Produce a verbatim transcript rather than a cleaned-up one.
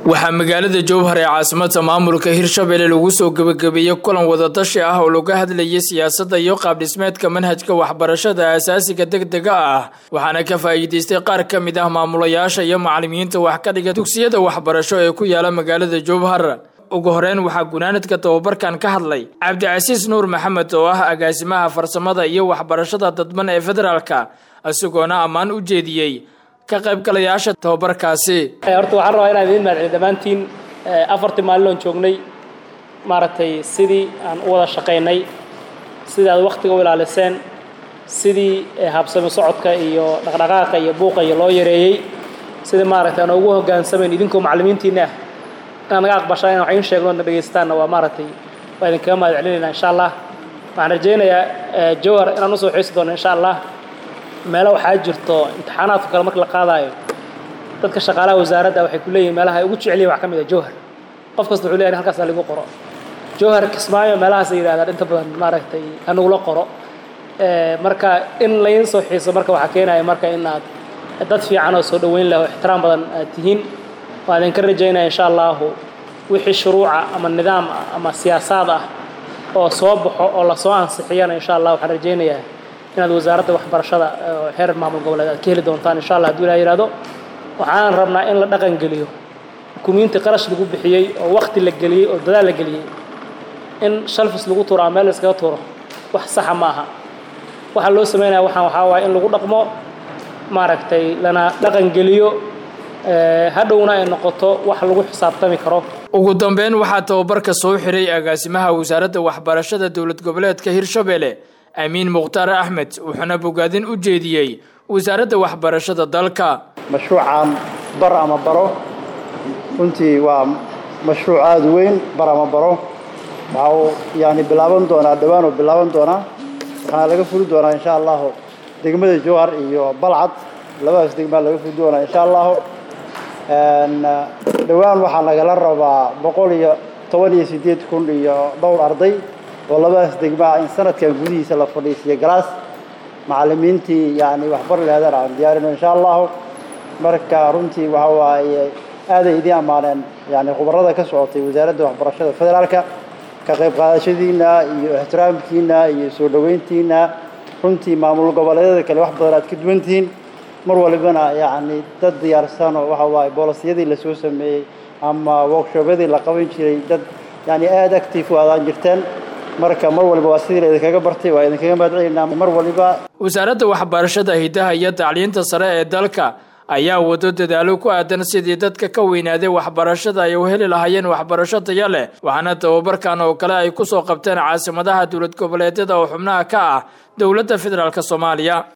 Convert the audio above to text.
waxaa magaalada Jowhar ee caasimadda maamulka Hirshabelle lagu soo gabagabeeyay kulan wada tashi ah oo looga hadlayay siyaasadda iyo qaab dhismeedka manhajka waxbarashada aasaasiga degdega ah waxaana ka faa'iideystay qaar ka mid ah maamulayaasha iyo macallimiinta wax ka dhiga dugsiyada waxbarasho ee ku yaala magaalada Jowhar. ugu horeen waxaa gunaanadka tababarkan ka hadlay Cabdicasiis Nuur Maxamed oo ah agaasimaha farsamada iyo waxbarashada dadban ee federaalka isagoona ammaan u jeediyay ka qaybgalayaasha tababarkaasi. horta waxaan rabaa inaan idin mahadceliyo dhammaantiin afartii maalin oo joognay maaragtay sidii aan u wada shaqeynay sidii aad waqtiga u ilaaliseen sidii habsami socodka iyo dhaqdhaqaaqa iyo buuqa iyo loo yareeyay sidii maaragtay aan ugu hoggaansameyn idinkoo macallimiintiina aan naga aqbashay inaan waxaan sheegno na dhageystaana waa maaragtay waa idin kaga mahadcelinaynaa insha Allah. waxaan rajaynayaa Jowhar inaan u soo xiisi doono insha Allah meelo waxaa jirto imtixaanaadka kale marka la qaadayo dadka shaqaalaha wasaaradda waxay ku leeyihiin meelaha ay ugu jecel wax ka mid ah Jowhar qof kasta wuxuu leeyahay halkaas lagu qoro Jowhar Kismaayo meelahaas ay yiraahdaan inta badan maaragtay anagu la qoro ee marka in la soo xiiso marka waxa keenaya marka in aad dad fiican oo soo dhaweyn leh oo ixtiraam badan tihiin waan ka rajaynayaa insha Allah wixii shuruuca ama nidaam ama siyaasad ah oo soo baxo oo la soo ansixiyana insha Allah waxaan rajaynayaa inaad wasaaradda waxbarashada heer maamul goboleed ka heli doontaan insha Allah haddii la yiraahdo waxaan rabnaa in la dhaqan geliyo kumiinta qarash lagu bixiyay oo waqti la geliyay oo dadaal la geliyay in shalfis lagu tuuro meel iskaga tuuro wax sax ma aha waxa loo sameeyaa waxaan waxa waa in lagu dhaqmo maaragtay lana dhaqan geliyo ee hadhowna ay noqoto wax lagu xisaabtami karo. ugu dambeyn waxaa tababarka soo xiray agaasimaha wasaaradda waxbarashada dowlad goboleedka Hirshabelle Amiin Mukhtaar Ahmed wuxuuna bogaadin u jeediyay wasaaradda waxbarashada dalka. mashruucan bar ama baro runtii waa mashruuc aad weyn bar ama baro waxa yaani bilaaban doona dhawaan oo bilaaban doona waxaa laga furi doonaa insha Allah degmada Jowhar iyo Balcad labadaas degmo laga furi doonaa insha Allah een dhawaan waxaa laga rabaa boqol iyo toban iyo siddeed kun iyo dhowr arday oo labadaas degmo in sanadkan gudihiisa la fadhiisiyo galaas macallimiintii yaani waxbar leedahay aan diyaarino insha Allah marka runtii waxa waaye aad ay idin amaaneen yaani khubarada ka socotay wasaaradda waxbarashada federaalka ka qayb qaadashadiina iyo ixtiraamkiina iyo soo dhaweyntiina runtii maamul goboleedyada kale wax badan aad ka duwantiin mar walbana yaani dad diyaarsan oo waxa waaye boolisiyadii la soo sameeyay ama workshopyadii la qaban jiray dad yaani aad active u aadaan jirteen marka mar walba waa sidii idin kaga bartay waa idin kaga mahadcelinaa mar walba. wasaaradda waxbarashada hidaha iyo tacliinta sare ee dalka ayaa wado dadaalo ku aadan sidii dadka ka weynaaday waxbarashada ay u heli lahaayeen waxbarasho tayo leh waxaana tababarkan oo kale ay ku soo qabteen caasimadaha dowlad goboleedyada oo xubnaha ka ah dowladda federaalka Soomaaliya.